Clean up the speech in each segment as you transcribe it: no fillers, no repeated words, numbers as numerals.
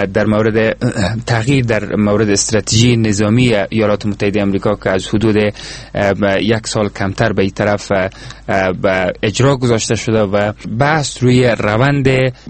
در مورد تغییر در مورد استراتژی نظامی ایالات متحده آمریکا که از حدود 1 سال کمتر به این طرف اجرا گذاشته شده و بحث روی روند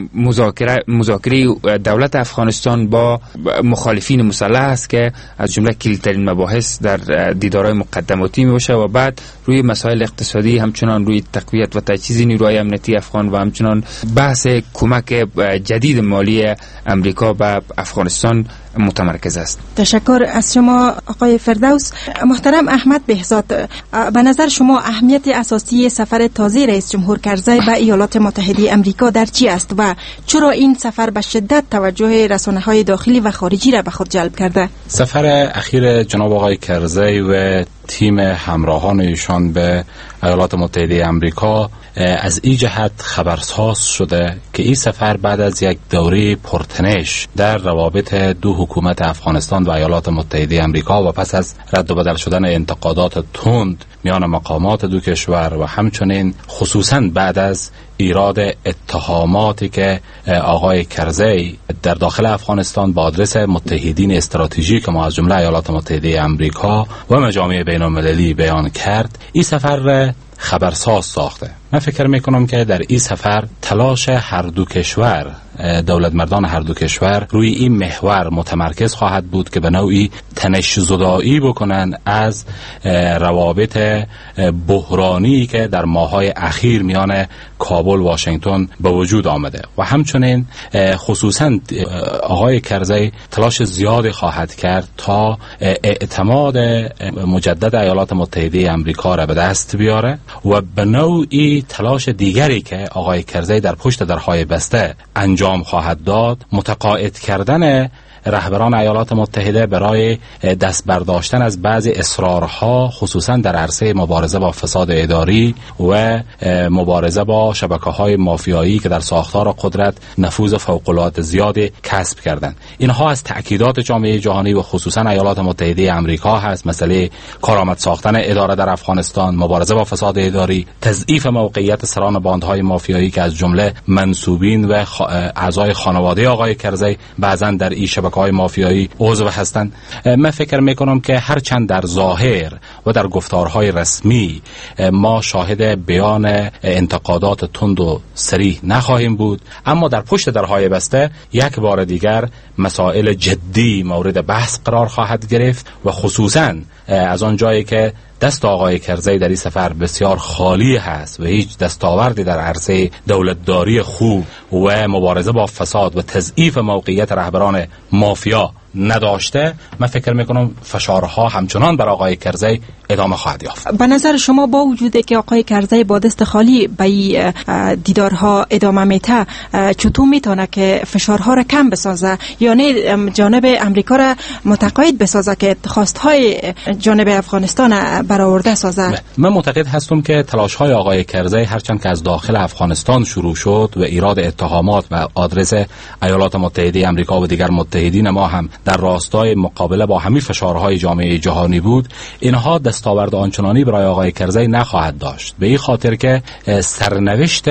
مذاکره دولت افغانستان با مخالفین مسلح است که از جمله کلیدترین مباحث در دیدارهای مقدماتی می باشه و بعد روی مسائل اقتصادی، همچنان روی تقویت و تجهیز نیروهای امنیتی افغان و همچنان بحث کمک جدید مالی امریکا به افغانستان متمرکز است. تشکر از شما آقای فردوس. محترم احمد بهزاد، به نظر شما اهمیت اساسی سفر تازه رئیس جمهور کرزی به ایالات متحده آمریکا در چی است و چرا این سفر به شدت توجه رسانه‌های داخلی و خارجی را به خود جلب کرده؟ سفر اخیر جناب آقای کرزی و تیم همراهان ایشان به ایالات متحده آمریکا از این جهت خبرساز شده که این سفر بعد از یک دوره پرتنش در روابط دو حکومت افغانستان و ایالات متحده آمریکا و پس از رد و بدل شدن انتقادات تند میان مقامات دو کشور و همچنین خصوصا بعد از ایراد اتهاماتی که آقای کرزی در داخل افغانستان با آدرس متحدین استراتژیک ما از جمله ایالات متحده آمریکا و مجامع بین المللی بیان کرد، این سفر خبرساز ساخته. من فکر میکنم که در این سفر تلاش هر دو کشور، دولت مردان هر دو کشور روی این محور متمرکز خواهد بود که به نوعی تنش زدایی بکنن از روابط بحرانی که در ماه‌های اخیر میان کابل و واشنگتن به وجود آمده و همچنین خصوصا آقای کرزی تلاش زیادی خواهد کرد تا اعتماد مجدد ایالات متحده آمریکا را به دست بیاره و به نوعی تلاش دیگری که آقای کرزی در پشت درهای بسته انجام خواهد داد، متقاعد کردن رهبران ایالات متحده برای دست برداشتن از بعضی اصرارها خصوصا در عرصه مبارزه با فساد اداری و مبارزه با شبکه‌های مافیایی که در ساختار قدرت نفوذ فوق‌العاده زیادی کسب کردند. اینها از تأکیدات جامعه جهانی و خصوصا ایالات متحده آمریکا هست. مسئله کارآمد ساختن اداره در افغانستان، مبارزه با فساد اداری، تضعیف موقعیت سران باندهای مافیایی که از جمله منسوبین و اعضای خانواده آقای کرزی بعضا در این های مافیایی عضو هستند. من فکر میکنم که هرچند در ظاهر و در گفتارهای رسمی ما شاهد بیان انتقادات تند و صریح نخواهیم بود، اما در پشت درهای بسته یک بار دیگر مسائل جدی مورد بحث قرار خواهد گرفت و خصوصا از آن جایی که دست آقای کرزی در این سفر بسیار خالی هست و هیچ دستاوردی در عرصه دولتداری خوب و مبارزه با فساد و تضعیف موقعیت رهبران مافیا نداشته، من فکر میکنم فشارها همچنان بر آقای کرزی ادامه خواهد یافت. به نظر شما با وجودی که آقای کرزی با دست خالی به دیدارها ادامه میده، چطور میتونه که فشارها را کم بسازه، یعنی جانب امریکا را متقاعد بسازه که خواستهای جانب افغانستان برآورده سازه؟ من معتقد هستم که تلاش‌های آقای کرزی هرچند که از داخل افغانستان شروع شد و ایراد اتهامات و آدرس ایالات متحده آمریکا و دیگر متحدین ما هم در راستای مقابله با همین فشارهای جامعه جهانی بود، اینها دستاورد آنچنانی برای آقای کرزی نخواهد داشت، به این خاطر که سرنوشت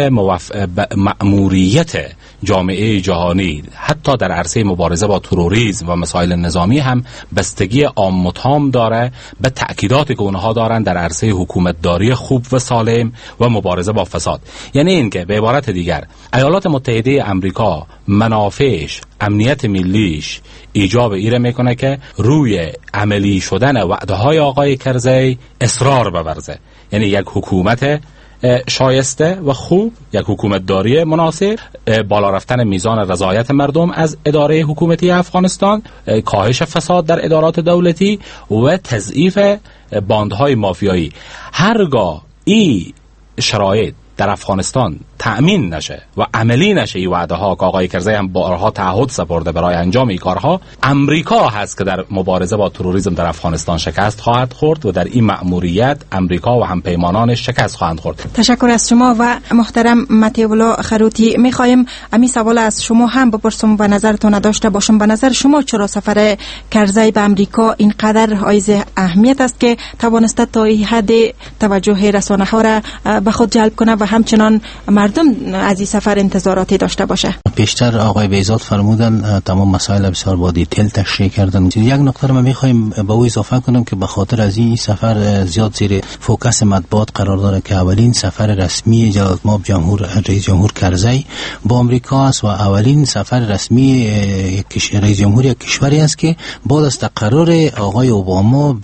مأموریت جامعه جهانی حتی در عرصه مبارزه با تروریسم و مسائل نظامی هم بستگی عام و تام داره به تأکیداتی که اونها دارن در عرصه حکومتداری خوب و سالم و مبارزه با فساد. یعنی اینکه به عبارت دیگر ایالات متحده آمریکا منافعش، امنیت ملیش ایجاب ایره میکنه که روی عملی شدن وعده های آقای کرزی اصرار بورزه، یعنی یک حکومت شایسته و خوب، یک حکومت داری مناسب، بالا رفتن میزان رضایت مردم از اداره حکومتی افغانستان، کاهش فساد در ادارات دولتی و تضعیف باندهای مافیایی. هرگاه این شرایط در افغانستان تأمین نشه و عملی نشه این وعده ها که آقای کرزی هم بارها تعهد سپرده برای انجام این کارها، امریکا هست که در مبارزه با تروریسم در افغانستان شکست خواهد خورد و در این مأموریت امریکا و همپیمانانش شکست خواهند خورد. تشکر از شما و محترم مطیع الله خروتی. میخوایم امی سوال از شما هم بپرسم و نظرتون داشته باشم. به نظر شما چرا سفر کرزی به امریکا اینقدر حائز اهمیت است که توانسته تا این حد توجه رسانه ها را به خود جلب کنه و همچنان مردم از این سفر انتظاراتی داشته باشه؟ پیشتر آقای بیزاد فرمودن تمام مسائل بسیار با دیتیل تشریح کردن. یک نکته رو من می‌خوایم به او اضافه کنم که به خاطر از این سفر زیاد زیر فوکس مطبوعات قرار داره که اولین سفر رسمی جلالتمآب رئیس جمهور کرزی با آمریکا است و اولین سفر رسمی رئیس جمهور یک کشوری است که بعد از تقرر آقای اوباما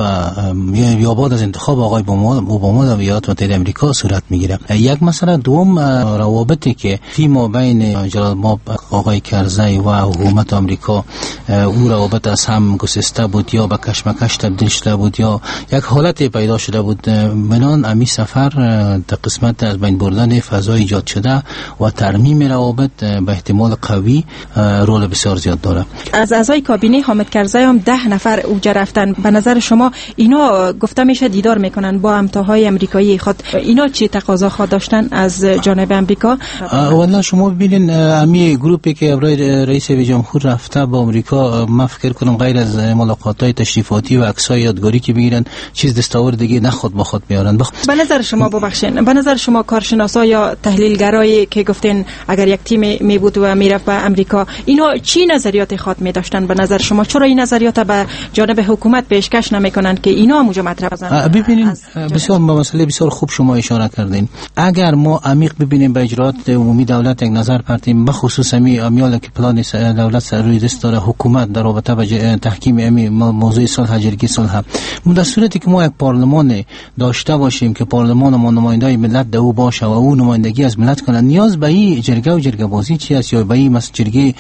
یا بعد از انتخاب آقای اوباما در ایالات متحده آمریکا صورت میگیره. یک مسئله دوم، روابطی که فی بین جلالتمآب آقای کرزی و حکومت آمریکا او روابط از هم گسسته بود یا به کشمکش تبدیل شده بود یا یک حالت پیدا شده بود. منان امی سفر در قسمت از بین بردن فضا ایجاد شده و ترمیم روابط به احتمال قوی رول بسیار زیاد داره. از اعضای کابینه حامد کرزی هم 10 نفر اوجا رفتن. به نظر شما اینا گفته میشه دیدار میکنن با همتاهای امریکایی خود، اینا چی تقاضا خود داشتن از جانب امریکا؟ والله شما ببینین امی گروپی که برای رئیس جمهور رفته با امریکا، من فکر کنم غیر از ملاقات‌های تشریفاتی و عکسای یادگاری که بگیرن چیز دستاورد دیگه نه خود با خود بیارن. به نظر شما ببخشید، به نظر شما کارشناسا یا تحلیلگرایی که گفتین اگر یک تیم می بود و میرفت به امریکا، اینا چی نظریات خود می داشتن به نظر شما؟ چرا این نظریات به جانب حکومت پیشکش نمیکنن که اینا موجه مطرح بزنن؟ ببینین بسیار مسئله بسیار خوب شما اشاره کردین. اگر ما عمیق ببینیم به اجرات عمومی دولت یک نظر پرتیم، به خصوص امیال که پلان دولت روی دست داره حکومت در رابطه با تحکیم امی موضوع صلح، جرگه صلح، در صورتی که ما یک پارلمان داشته باشیم که پارلمان ما نماینده ملت دو باشه و او نمایندگی از ملت کنه، نیاز به این جرگه و جرگه بازی چی است یا به این جرگه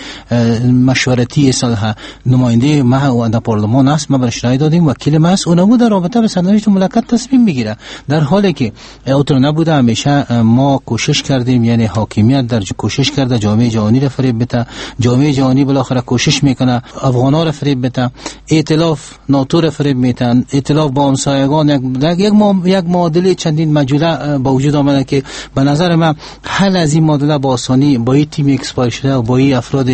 مشورتی صلح نماینده ما در پارلمان است، ما برش رای دادیم، وکیل ما است، اون در رابطه به سرنوشت مملکت تصمیم بگیره. در حالی که اوتر نبوده، همیشه ما کوشش کردیم، یعنی حاکمیت در کوشش کرده جامعه جهانی را فریب بده، جامعه جهانی بالاخره کوشش میکنه افغانا را فریب بده، ائتلاف ناتو را فریب میتن، ائتلاف با همسایگان یک معادله چندین مجوله با وجود آمده که به نظر من حل از این معادله با آسانی با این تیم اکسپایر شده و با این افراد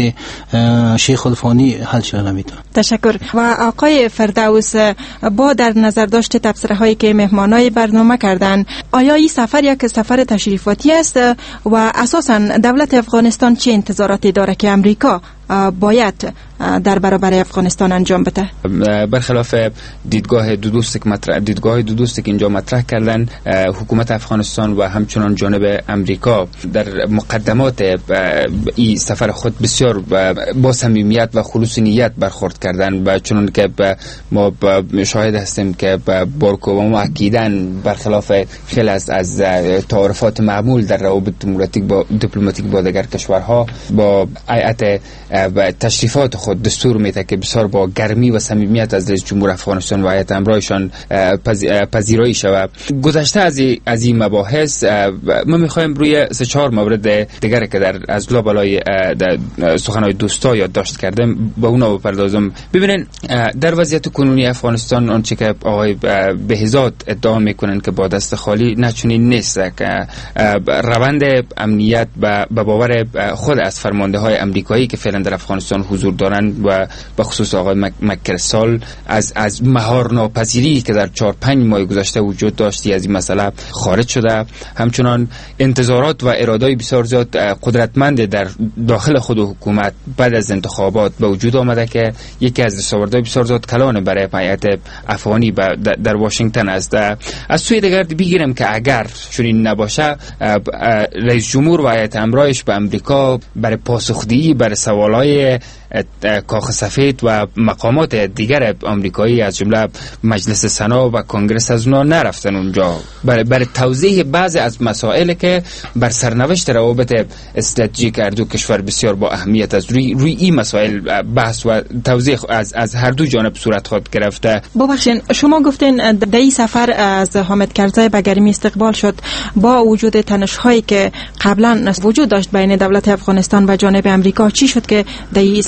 شیخ الفانی حل شده نمیتونه. تشکر. و آقای فردوس، با در نظر داشت تبصره هایی که مهمانای برنامه کردن، آیا این سفر یک سفر تشریفاتی است و اساساً دولت افغانستان چه انتظاراتی داره که امریکا باید در برابر افغانستان انجام بده؟ برخلاف دیدگاه دو دوست که اینجا مطرح کردن، حکومت افغانستان و همچنان جانب امریکا در مقدمات این سفر خود بسیار با صمیمیت و خلوص نیت برخورد کردن و چنان که ما شاهد هستیم که باراک اوباما اکیداً برخلاف خیلی از تعارفات معمول در روابط دیپلماتیک با دیگر کشورها با هیئت و تشریفات خود دستور میده که بسیار با گرمی و صمیمیت از رئیس جمهور افغانستان و هیئت همراهشان پذیرایی شود. گذشته از این مباحث ما میخوایم روی 3-4 مورد دیگر که در از لابلای سخنهای دوستا یادداشت کردم با اونا بپردازم. ببینین در وضعیت کنونی افغانستان آنچه که آقای بهزاد ادعا میکنن که با دست خالی نچنین نیست، که روند امنیت به باور خود از فرمانده های امریکایی که فعلا در افغانستان حضور دارند و به خصوص آقای مکرسال از مهار ناپذیری که در 4-5 ماه گذشته وجود داشتی از این مسئله خارج شده. همچنان انتظارات و اراده‌ای بسیار زیاد قدرتمند در داخل خود حکومت بعد از انتخابات به وجود آمده که یکی از دستاوردهای بسیار زیاد کلان برای هیئت افغانی در واشنگتن است. از سوی دیگر بگیرم که اگر چنین نباشه، رئیس جمهور و هیئت همراهش به امریکا برای پاسخدهی بر سوالای کاخ سفید و مقامات دیگر آمریکایی از جمله مجلس سنا و کنگره از اونا نرفتن اونجا برای توضیح بعضی از مسائل که بر سرنوشت روابط استراتژیک دو کشور بسیار با اهمیت از روی این مسائل بحث و توضیح از هر دو جانب صورت خود گرفته. ببخشید، شما گفتین در این سفر از حامد کرزی به گرمی استقبال شد با وجود تنش‌هایی که قبلا وجود داشت بین دولت افغانستان و جانب امریکا. چی شد که در این سفر از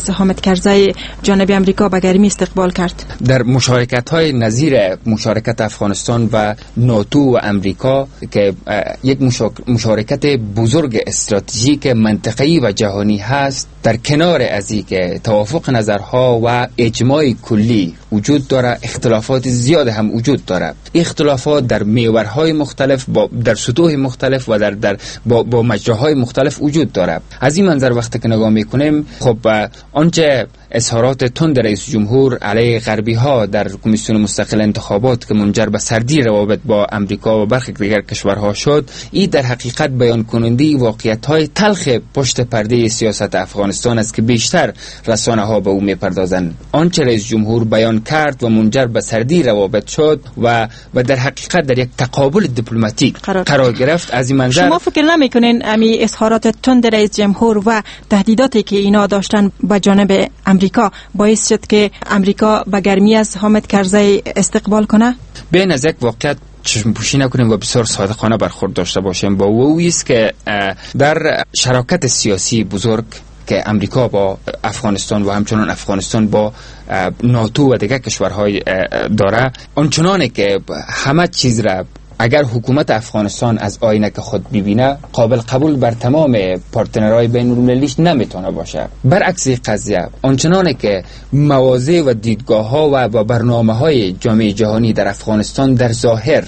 از حامد کرزی جانب امریکا به گرمی استقبال کرد؟ در مشارکت‌های نظیر مشارکت افغانستان و ناتو و امریکا که یک مشارکت بزرگ استراتژیک منطقه‌ای و جهانی هست، در کنار از این که توافق نظرها و اجماع کلی وجود داره، اختلافات زیاد هم وجود داره. اختلافات در محورهای مختلف، در سطوح مختلف و با مجراهای مختلف وجود داره. از این منظر وقتی که نگاه میکنیم، خب آنچه اظهارات تند رئیس جمهور علیه غربی ها در کمیسیون مستقل انتخابات که منجر به سردی روابط با امریکا و برخی دیگر کشورها شد، این در حقیقت بیان کننده واقعیت های تلخ پشت پرده سیاست افغانستان است که بیشتر رسانه ها به او میپردازند. آنچه رئیس جمهور بیان کرد و منجر به سردی روابط شد و در حقیقت در یک تقابل دیپلماتیک قرار گرفت. از این منظر شما فکر نمیکنین امی اظهارات تند رئیس جمهور و تهدیداتی که اینا داشتن به جانب امریکا باعث شد که امریکا به گرمی از حامد کرزی استقبال کنه؟ بین از یک واقعیت چشم پوشی نکنیم و بسیار صادقانه برخورد داشته باشیم با او است که در شراکت سیاسی بزرگ که امریکا با افغانستان و همچنان افغانستان با ناتو و دیگر کشورهای داره، آنچنانه که همه چیز را اگر حکومت افغانستان از آینه خود ببینه قابل قبول بر تمام پارتنرهای بین المللیش نمیتونه باشه. برعکس قضیه آنچنانه که مواضع و دیدگاه ها و برنامه های جامعه جهانی در افغانستان در ظاهر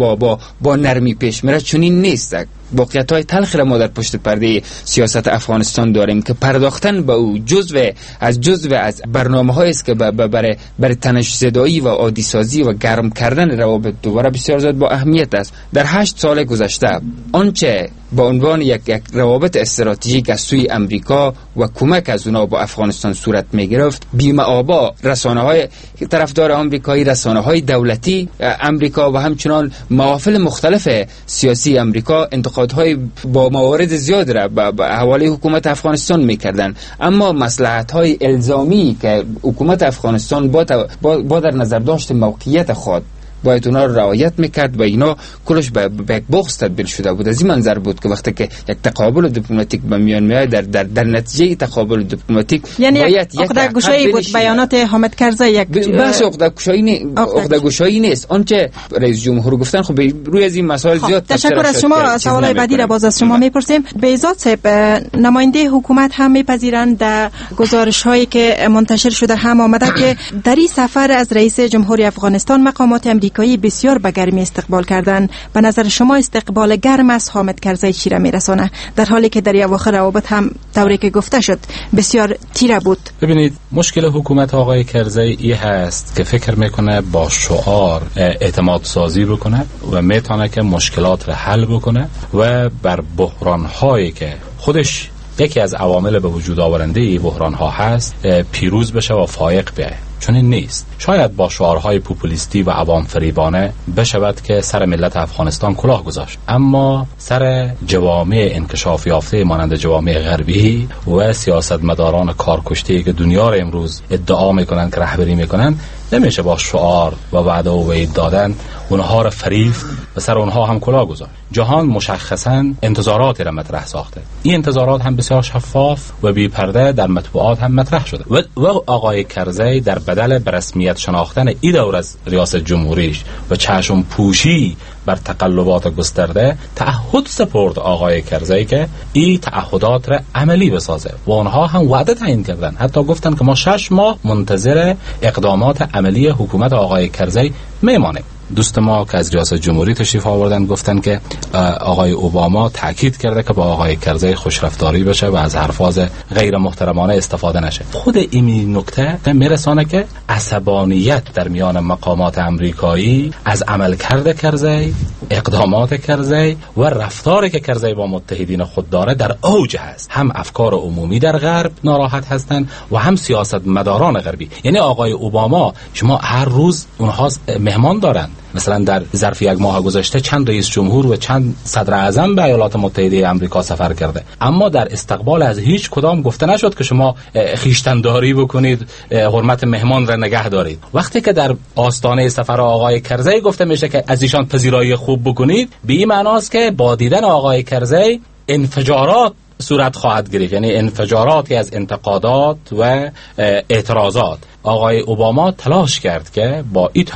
با نرمی پیش میره، چنین نیست. واقعیت های تلخ را ما در پشت پرده سیاست افغانستان داریم که پرداختن به او جزو از برنامه هایی است که برای تنش زدایی و عادی سازی و گرم کردن روابط دوباره بسیار زیاد با اهمیت است. در 8 سال گذشته آنچه با عنوان یک روابط استراتژیک از سوی امریکا و کمک از اونا با افغانستان صورت می گرفت، بی‌معابا رسانه‌های طرفدار آمریکایی، رسانه‌های دولتی امریکا و همچنان محافل مختلف سیاسی امریکا انتقادهای با موارد زیاد را به حواله حکومت افغانستان می‌کردند. اما مصلحت‌های الزامی که حکومت افغانستان با در نظر داشت موقعیت خود باید اونا رو رعایت میکرد و اینا کلش به یک بغض تبدیل شده بود. از این منظر بود که وقتی که یک تقابل دیپلماتیک به میان میاد، در نتیجه تقابل دیپلماتیک یعنی عقده گشایی بود. بیانات حامد کرزی یک بحث عقده گشایی نیست. آنچه رئیس جمهور گفتن خب روی از این مسائل زیاد تشکر از شما. سوالای بعدی را باز از شما میپرسیم. بیزاد صاحب، نماینده حکومت هم میپذیرند در گزارش هایی که منتشر شده هم آمده که در این سفر از رئیس جمهوری افغانستان مقامات امریکایی بسیار به گرمی استقبال کردن. به نظر شما استقبال گرم از حامد کرزی چی را میرسانه، در حالی که در اواخر روابط هم طوری که گفته شد بسیار تیره بود؟ ببینید، مشکل حکومت آقای کرزی ای هست که فکر میکنه با شعار اعتماد سازی بکنه و میتونه که مشکلات را حل بکنه و بر بحران هایی که خودش یکی از عوامل به وجود آورنده ای بحران ها هست پیروز بشه و فایق بیاید. چون این نیست. شاید با شعارهای پوپولیستی و عوام فریبانه بشود که سر ملت افغانستان کلاه گذاشت، اما سر جوامع انکشاف یافته مانند جوامع غربی و سیاستمداران کارکشته که دنیا را امروز ادعا میکنن که رهبری میکنن نمیشه با شعار و وعده و وعید دادن اونها را فریفت و سر اونها هم کلاه گذاشت. جهان مشخصاً انتظاراتی را مطرح ساخته. این انتظارات هم بسیار شفاف و بی پرده در مطبوعات هم مطرح شده و آقای کرزی در بدل به رسمیت شناختن این دور از ریاست جمهوریش و چشم پوشی بر تقلبات گسترده تعهد سپرد آقای کرزی که این تعهدات را عملی بسازه و آنها هم وعده تعیین کردن. حتی گفتن که ما 6 ماه منتظر اقدامات عملی حکومت آقای کرزی میمانیم. دوست ما که از ریاست جمهوری تشریف آوردن گفتن که آقای اوباما تاکید کرده که با آقای کرزی خوشرفتاری بشه و از الفاظ غیر محترمانه استفاده نشه. خود این نکته میرسانه که عصبانیت در میان مقامات امریکایی از عملکرد کرزی، اقدامات کرزی و رفتاری که کرزی با متحدین خود داره در اوج هست. هم افکار عمومی در غرب ناراحت هستند و هم سیاستمداران غربی. یعنی آقای اوباما شما هر روز اونها مهمان دارن. مثلا در ظرف 1 ماه گذشته چند رئیس جمهور و چند صدر اعظم به ایالات متحده آمریکا سفر کرده، اما در استقبال از هیچ کدام گفته نشد که شما خویشتن‌داری بکنید، حرمت مهمان را نگه دارید. وقتی که در آستانه سفر آقای کرزی گفته میشه که از ایشان پذیرایی خوب بکنید، به این معناست که با دیدن آقای کرزی انفجارات صورت خواهد گرفت، یعنی انفجاراتی از انتقادات و اعتراضات. آقای اوباما تلاش کرد که با این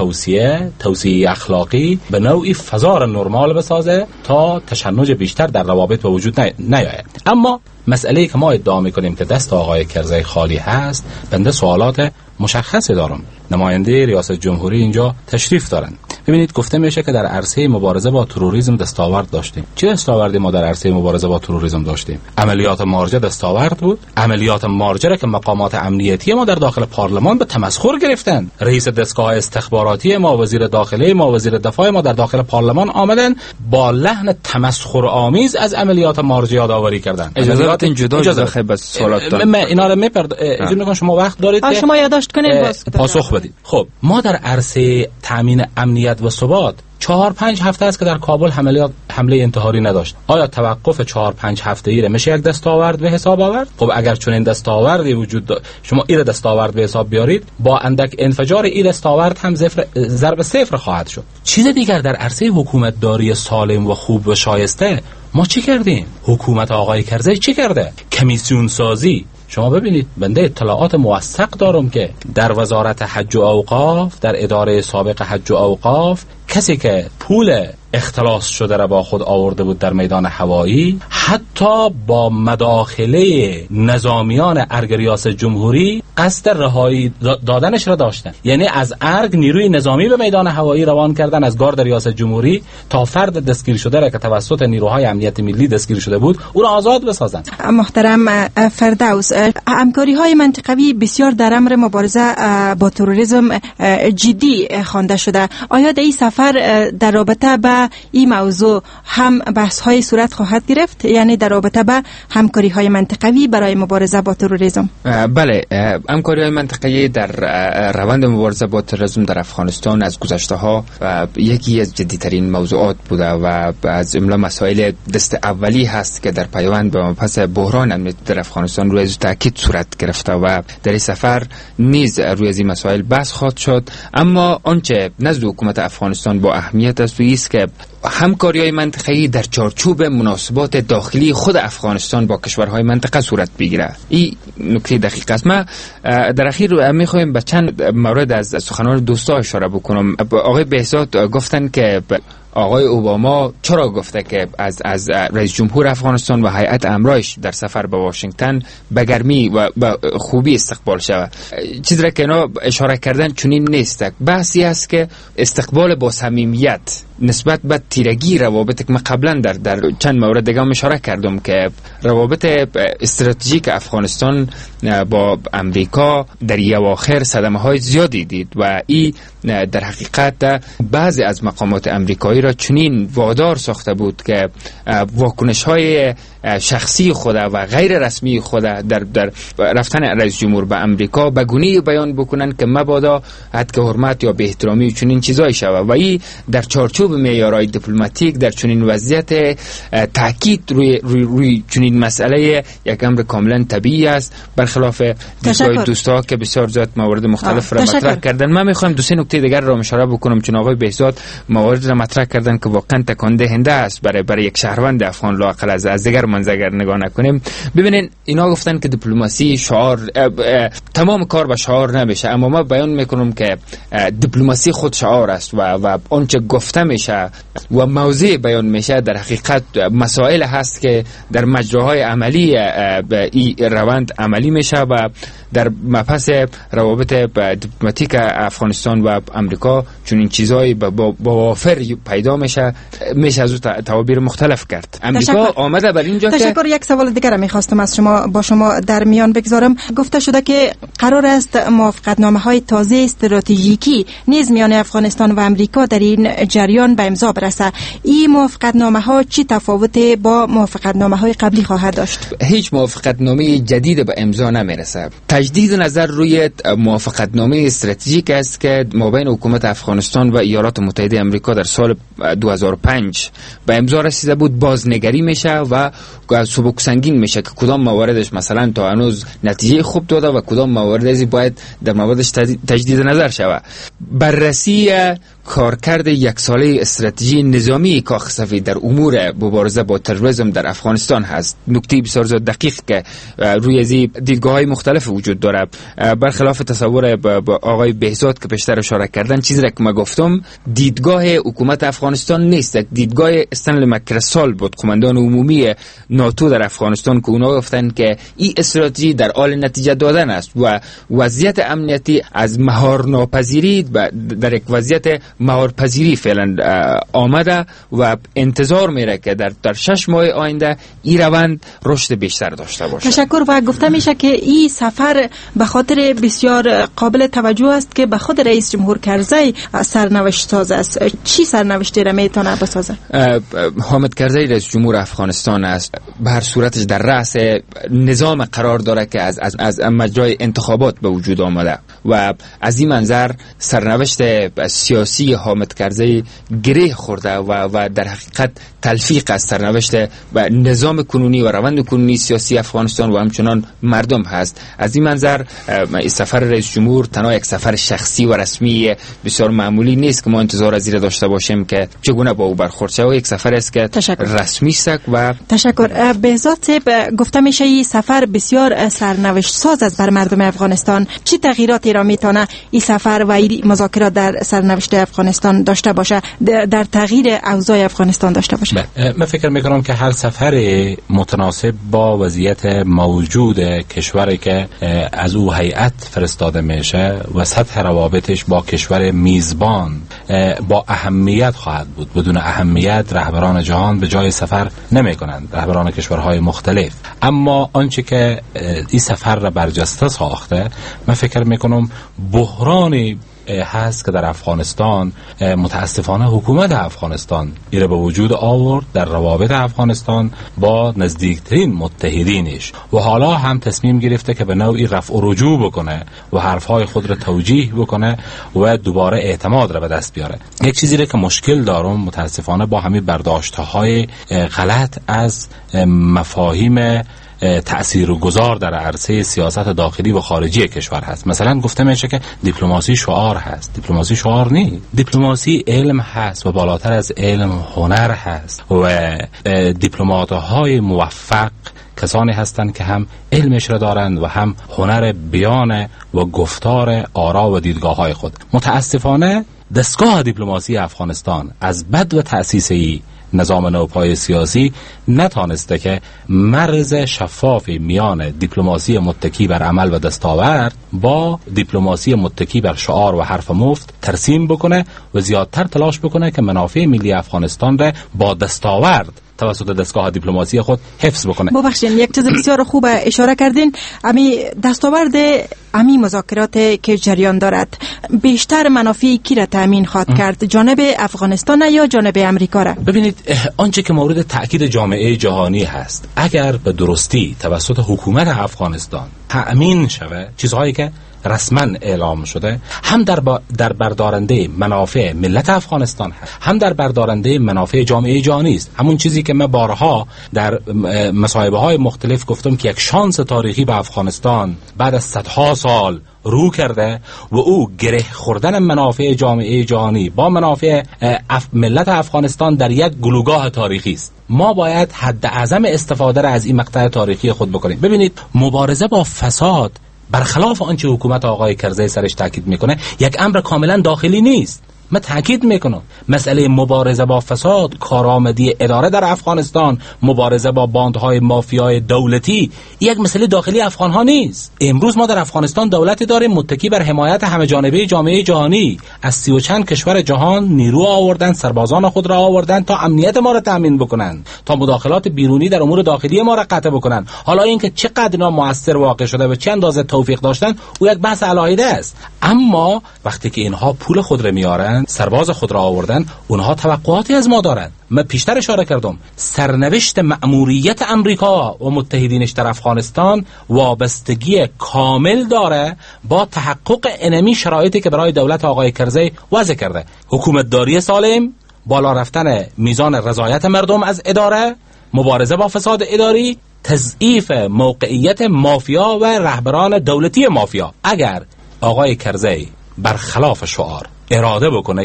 توصیه اخلاقی به نوعی فضا را نرمال بسازه تا تشنج بیشتر در روابط به وجود نیاید. اما مسئله‌ای که ما ادعا می‌کنیم که دست آقای کرزی خالی هست، بنده سوالات مشخصی دارم. نماینده ریاست جمهوری اینجا تشریف دارن. ببینید گفته میشه که در عرصه مبارزه با تروریسم دستاورد داشتیم. چه دستاوردی ما در عرصه مبارزه با تروریسم داشتیم؟ عملیات مارجه دستاورد بود. عملیات مارجه را که مقامات امنیتی ما در داخل پارلمان به تمسخر گرفتن. رئیس دستگاه استخباراتی ما، وزیر داخله ما، وزیر دفاع ما در داخل پارلمان آمدن با لحن تمسخر آمیز از عملیات مارجه یادآوری کردن. اجازه جدا خیلی بس سوالات دارم. من اینا رو اجازه میکنم شما وقت دارید شما یادداشت کنید پاسخ بدید. خب ما در عرصه تامین امنیت و ثبات 4-5 هفته است که در کابل حمله انتحاری نداشت. آیا توقف 4-5 هفته‌ای را میشه یک دستاورد به حساب آورد؟ خب اگر چون این دستاوردی وجود شما این دستاورد به حساب بیارید، با اندک انفجار این دستاورد هم ضرب صفر خواهد شد. چیز دیگر در عرصه حکومت داری سالم و خوب و شایسته ما چی کردیم؟ حکومت آقای کرزی چی کرده؟ کمیسیون سازی. شما ببینید، بنده اطلاعات موثق دارم که در وزارت حج و اوقاف، در اداره سابق حج و اوقاف، کسی که پول اختلاس شده را با خود آورده بود در میدان هوایی، حتی با مداخله نظامیان ارگ ریاست جمهوری قصد رهایی دادنش را داشتن. یعنی از ارگ نیروی نظامی به میدان هوایی روان کردن از گارد ریاست جمهوری تا فرد دستگیر شده را که توسط نیروهای امنیت ملی دستگیر شده بود او را آزاد بسازند. محترم فردوس، همکاری‌های منطقوی بسیار در امر مبارزه با تروریسم جدی خوانده شده. آیا در این سفر در رابطه با این موضوع هم بحث‌های صورت خواهد گرفت، یعنی در رابطه با همکاری‌های منطقوی برای مبارزه با تروریسم؟ بله، همکاری‌های منطقه‌ای در روند مبارزه با تروریسم در افغانستان از گذشته‌ها یکی از جدی‌ترین موضوعات بوده و از جمله مسائل دست اولی هست که در پیوند به مبحث بحران امنیت در افغانستان روی تاکید صورت گرفته و در این سفر نیز روی این مسائل بحث خواهد شد. اما آنچه نزد حکومت افغانستان با اهمیت است است که همکاری‌های منطقه‌ای در چارچوب مناسبات داخلی خود افغانستان با کشورهای منطقه صورت بگیره. این نکته دقیق است. ما در اخیر می‌خوایم به چند مورد از سخنان دوستا اشاره بکنم. آقای بهزاد گفتن که آقای اوباما چرا گفته که از رئیس جمهور افغانستان و هیئت امرایش در سفر به واشنگتن به گرمی و به خوبی استقبال شود. چیزی را که اینا اشاره کردن چنین نیست. بحثی است که استقبال با صمیمیت نسبت به تیرگی روابط که من قبلا در چند مورد دیگه اشاره کردم که روابط استراتژیک افغانستان با امریکا در اواخر صدمه‌های زیادی دید و این در حقیقت بعضی از مقامات امریکایی را چنین وادار ساخته بود که واکنش‌های شخصی خود و غیر رسمی خود در رفتن رئیس جمهور به امریکا به گونه‌ای بیان بکنن که مبادا حد که حرمت یا به احترامی چنین چیزایی شود و این در چارچوب معیارهای دیپلماتیک در چنین وضعیت تاکید روی چنین مسئله یک امر کاملا طبیعی است، برخلاف دیدگاه دوستا که بسیار زیاد موارد مختلف را مطرح کردن. من میخوام دو سه نکته دیگر را اشاره بکنم چون آقای بهزاد موارد را مطرح کردن که واقعا تکان دهنده است برای یک شهروند افغان لااقل از دیگر منظر نگاه نکنیم. ببینین اینا گفتن که دیپلماسی شعار، تمام کار به شعار نمیشه، اما ما بیان میکنم که دیپلماسی خود شعار است و آنچه گفته میشه و موضوع بیان میشه در حقیقت مسائل هست که در مجراهای عملی این روند عملی میشه و در مبحث روابط دیپلماتیک افغانستان و امریکا چون این چیزایی با وافر پیدا میشه از تعابیر مختلف کرد. امریکا آمده بر اینجا که یک سوال دیگر میخواستم از شما در میان بگذارم. گفته شده که قرار است موافقتنامه‌های تازه استراتژیکی نیز میان افغانستان و امریکا در این جریان به امضا برسه. این موافقتنامه‌ها چی تفاوت با موافقتنامه‌های قبلی خواهد داشت؟ هیچ موافقتنامه جدید به امضا نمیرسه. تجدید نظر روی موافقتنامه استراتژیک است که مابین حکومت افغانستان و ایالات متحده آمریکا در سال 2005 به امضا رسیده بود بازنگری میشه و سبک سنگین میشه که کدام مواردش مثلا تا هنوز نتیجه خوب داده و کدام مواردی باید در موردش تجدید نظر شود. بررسی کارکرد یک ساله استراتژی نظامی کاخ سفید در امور مبارزه با تروریسم در افغانستان هست. نکته بسیار دقیق که روی از دیدگاه‌های مختلف وجود داره، برخلاف تصور با آقای بهزاد که پیشتر اشاره کردن، چیزی را که من گفتم دیدگاه حکومت افغانستان نیست، دیدگاه استنلی مکرسال بود، قماندان عمومی ناتو در افغانستان، که اونا گفتن که این استراتژی در حال نتیجه دادن است و وضعیت امنیتی از مهار ناپذیری در یک وضعیت مهارپذیری فعلا آمده و انتظار میره که در 6 ماه آینده این روند رشد بیشتر داشته باشه. تشکر. و گفته میشه که این سفر به خاطر بسیار قابل توجه است که به خود رئیس جمهور کرزی سرنوشت ساز است. چی سرنوشتی را میتونه بسازه؟ حامد کرزی رئیس جمهور افغانستان است، به هر صورتش در رأس نظام قرار داره که از مجرای انتخابات به وجود آمده و از این منظر سرنوشت سیاسی حامد کرزی گره خورده و در حقیقت تلفیق از سرنوشت و نظام کنونی و روند کنونی سیاسی افغانستان و همچنان مردم هست. از این منظر سفر رئیس جمهور تنها یک سفر شخصی و رسمی بسیار معمولی نیست که ما انتظار از این داشته باشیم که چگونه با او برخورد شود. یک سفر است که رسمی است. و تشکر. بهزاد صاحب، گفته میشه این سفر بسیار سرنوشت ساز است بر مردم افغانستان. چه تغییراتی را میتونه این سفر و این مذاکرات در سرنوشت افغانستان داشته باشه، در تغییر اوضاع افغانستان داشته باشه؟ من فکر میکنم که هر سفر متناسب با وضعیت موجود کشوری که از او هیئت فرستاده میشه و سطح روابطش با کشور میزبان با اهمیت خواهد بود. بدون اهمیت رهبران جهان به جای سفر نمی کنند، رهبران کشورهای مختلف. اما آنچه که این سفر را برجسته ساخته، من فکر میکنم بحرانی هست که در افغانستان متاسفانه حکومت افغانستان ایره به وجود آورد در روابط افغانستان با نزدیکترین متحدینش و حالا هم تصمیم گرفته که به نوعی رفع و رجوع بکنه و حرفهای خود را توجیه بکنه و دوباره اعتماد را به دست بیاره. یک چیزی را که مشکل دارم متاسفانه با همین برداشت‌های غلط از مفاهیم تأثیرگذار در عرصه سیاست داخلی و خارجی کشور هست. مثلا گفته میشه که دیپلماسی شعار هست. دیپلماسی شعار نیست. دیپلماسی علم هست و بالاتر از علم هنر هست و دیپلمات‌های موفق کسانی هستند که هم علمش را دارند و هم هنر بیان و گفتار آرا و دیدگاه‌های خود. متاسفانه دستگاه دیپلماسی افغانستان از بد و تأسیسی نظام نوپای سیاسی نتانسته که مرز شفافی میان دیپلماسی متکی بر عمل و دستاورد با دیپلماسی متکی بر شعار و حرف مفت ترسیم بکنه و زیادتر تلاش بکنه که منافع ملی افغانستان را با دستاورد توسط دستگاه دیپلماسی خود حفظ بکنه. ببخشید، یک چیز بسیار خوب اشاره کردین. امی دستاورد امی مذاکرات که جریان دارد بیشتر منافع کی را تامین خواهد کرد؟ جانب افغانستان یا جانب امریکا را؟ ببینید، آنچه که مورد تأکید جامعه جهانی هست، اگر به درستی توسط حکومت افغانستان تأمین شود چیزهایی که رسما اعلام شده، هم در بردارنده منافع ملت افغانستان هست، هم در بردارنده منافع جامعه جهانی است. همون چیزی که من بارها در مصاحبه های مختلف گفتم که یک شانس تاریخی به افغانستان بعد از صدها سال رو کرده و او گره خوردن منافع جامعه جهانی با منافع ملت افغانستان در یک گلوگاه تاریخی است. ما باید حد اعظم استفاده را از این مقطع تاریخی خود بکنیم. ببینید، مبارزه با فساد برخلاف آنچه حکومت آقای کرزی سرش تاکید میکنه یک امر کاملا داخلی نیست. من تاکید میکنم مسئله مبارزه با فساد، کارآمدی اداره در افغانستان، مبارزه با باندهای مافیای دولتی یک مسئله داخلی افغان ها نیست. امروز ما در افغانستان دولتی داریم متکی بر حمایت همه جانبه جامعه جهانی. از 30 و چند کشور جهان نیرو آوردن، سربازان خود را آوردن تا امنیت ما را تامین بکنن، تا مداخلات بیرونی در امور داخلی ما را قطع بکنن. حالا اینکه چقدر اینا موثر واقع شده و چه اندازه توفیق داشتن او یک بحث علاهیده است. اما وقتی که اینها پول خود را میارن، سرباز خود را آوردن، اونها توقعاتی از ما دارند. من پیشتر اشاره کردم سرنوشت مأموریت امریکا و متحدینش در افغانستان وابستگی کامل داره با تحقق انمی شرایطی که برای دولت آقای کرزی وضع کرده: حکومتداری سالم، بالا رفتن میزان رضایت مردم از اداره، مبارزه با فساد اداری، تضعیف موقعیت مافیا و رهبران دولتی مافیا. اگر آقای کرزی برخلاف شعار اراده بکنه که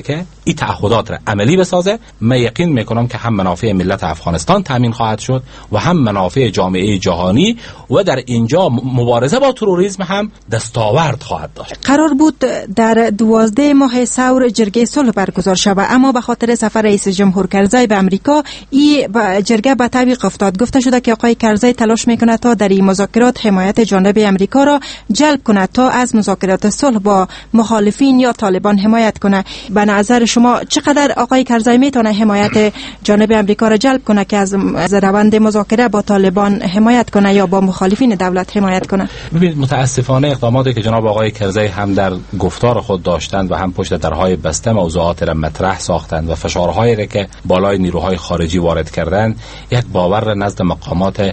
این تعهدات را عملی بسازه، من یقین میکنم که هم منافع ملت افغانستان تامین خواهد شد و هم منافع جامعه جهانی و در اینجا مبارزه با تروریسم هم دستاورد خواهد داشت. قرار بود در 12 ماه ثور جرگه صلح برگزار شود، اما به خاطر سفر رئیس جمهور کرزی به امریکا این جرگه به تعویق افتاد. گفته شده که آقای کرزی تلاش میکنه تا در این مذاکرات حمایت جانب امریکا را جلب کنه تا از مذاکرات صلح با مخالفین یا طالبان حمایت کنه. به نظر شما چقدر آقای کرزی میتونه حمایت جانب امریکا را جلب کنه که از روند مذاکره با طالبان حمایت کنه یا با مخالفین دولت حمایت کنه؟ ببینید متاسفانه اقداماتی که جناب آقای کرزی هم در گفتار خود داشتند و هم پشت درهای بسته موضوعات را مطرح ساختند و فشارهایی را که بالای نیروهای خارجی وارد کردند یک باور نزد مقامات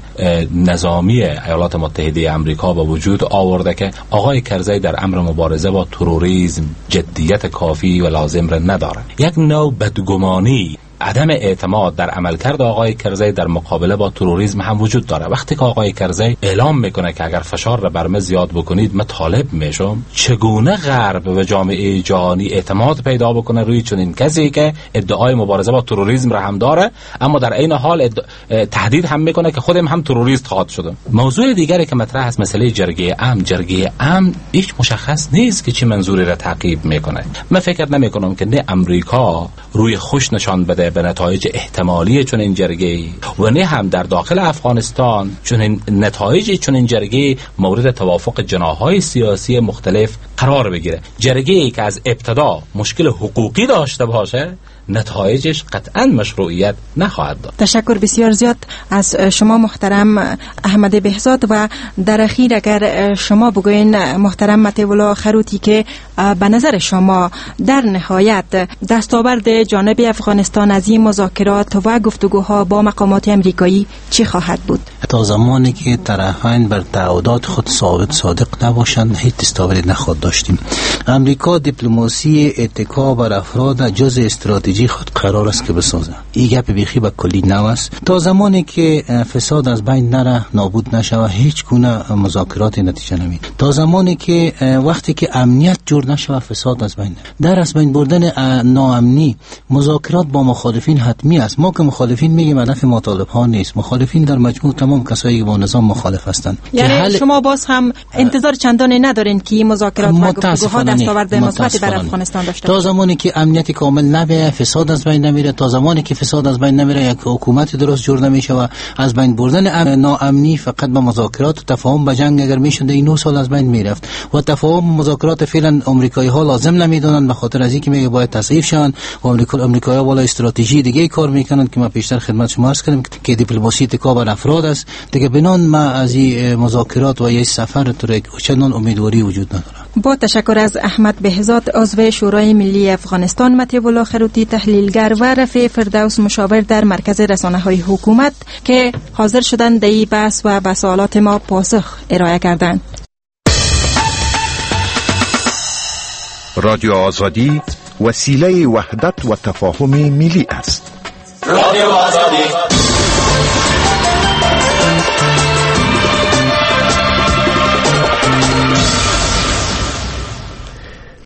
نظامی ایالات متحده آمریکا به وجود آورده که آقای کرزی در امر مبارزه با تروریسم جدیت کافی و لازم را نداره. یک نوع بدگمانی، عدم اعتماد در عملکرد آقای کرزی در مقابله با تروریسم هم وجود داره. وقتی که آقای کرزی اعلام میکنه که اگر فشار را بر من زیاد بکنید من طالب میشم، چگونه غرب و جامعه جهانی اعتماد پیدا بکنه روی چنین کسی که ادعای مبارزه با تروریسم را هم داره اما در عین حال تهدید هم میکنه که خودم هم تروریست خواهد شدم. موضوع دیگری که مطرح است مسئله جرگه امن هیچ مشخص نیست که چه منظوری را تعقیب میکنه. من فکر نمیکنم که نه امریکا روی خوش نشان بده به نتایج احتمالی چون این جرگه و نه هم در داخل افغانستان چون این نتایج چون این جرگه مورد توافق جناح‌های سیاسی مختلف قرار بگیره. جرگه‌ای که از ابتدا مشکل حقوقی داشته باشه نتایجش قطعا مشروعیت نخواهد داشت. تشکر بسیار زیاد از شما محترم احمد بهزاد. و در اخیر اگر شما بگوین محترم مطیع خروتی که به نظر شما در نهایت دستاورد جانب افغانستان از این مذاکرات و گفتگوها با مقامات امریکایی چی خواهد بود؟ تا زمانی که طرفین بر تعهدات خود ثابت صادق نباشند هیچ دستاوردی نخواهد داشتیم. امریکا دیپلماسی اتکا بر افراد جز استراتژی خود قرار است که بسازه. این گپ بیخی به کلی نو است. تا زمانی که فساد از بین نره، نابود نشود، هیچ گونه مذاکرات نتیجه نمیده. تا زمانی که وقتی که امنیت جور نشود فساد از بین نره. در از بین بردن ناامنی مذاکرات با مخالفین حتمی است. ما که مخالفین میگیم هدف مطالب ها نیست. مخالفین در مجموع تمام کسایی که با نظام مخالف هستند. یعنی شما باز هم انتظار چندانی ندارین که مذاکرات و گفتگوها دستاورد مثبتی بر افغانستان داشته باشه؟ تا زمانی که امنیت کامل نبه، فساد از بین نمیره. تا زمانی که فساد از بین نمیره یک حکومت درست جور نمیشه و از بین بردن ناامنی فقط با مذاکرات و تفاهم به جنگ اگر میشد این 9 سال از بین میرفت و تفاهم مذاکرات فعلا آمریکایی ها لازم نمیدونن به خاطر از اینکه میگه باید تصحیح شون و آمریکایی ها والا استراتژی دیگه کار میکنن که ما پیشتر خدمت شما عرض کردم که دیپلماسی تکا بر افراد است دیگه. بنان ما از این مذاکرات و این سفر تو چندان امیدواری وجود نداره. با تشکر از احمد بهزاد عضو شورای ملی افغانستان، مطیع خروتی تحلیلگر و رفیع فردوس مشاور در مرکز رسانه‌های حکومت که حاضر شدند در این بحث و به سوالات ما پاسخ ارائه کردند. رادیو آزادی وسیله وحدت و تفاهم ملی است. رادیو آزادی